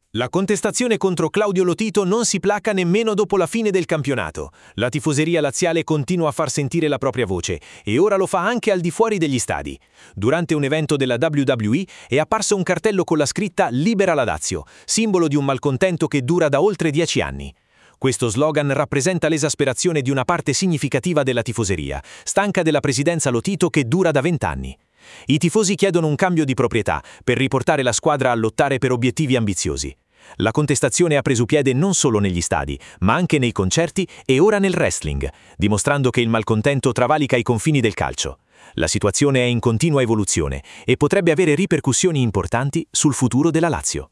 La contestazione contro Claudio Lotito non si placa nemmeno dopo la fine del campionato. La tifoseria laziale continua a far sentire la propria voce e ora lo fa anche al di fuori degli stadi. Durante un evento della WWE è apparso un cartello con la scritta "Libera la Lazio", simbolo di un malcontento che dura da oltre 10 anni. Questo slogan rappresenta l'esasperazione di una parte significativa della tifoseria, stanca della presidenza Lotito che dura da 20 anni. I tifosi chiedono un cambio di proprietà per riportare la squadra a lottare per obiettivi ambiziosi. La contestazione ha preso piede non solo negli stadi, ma anche nei concerti e ora nel wrestling, dimostrando che il malcontento travalica i confini del calcio. La situazione è in continua evoluzione e potrebbe avere ripercussioni importanti sul futuro della Lazio.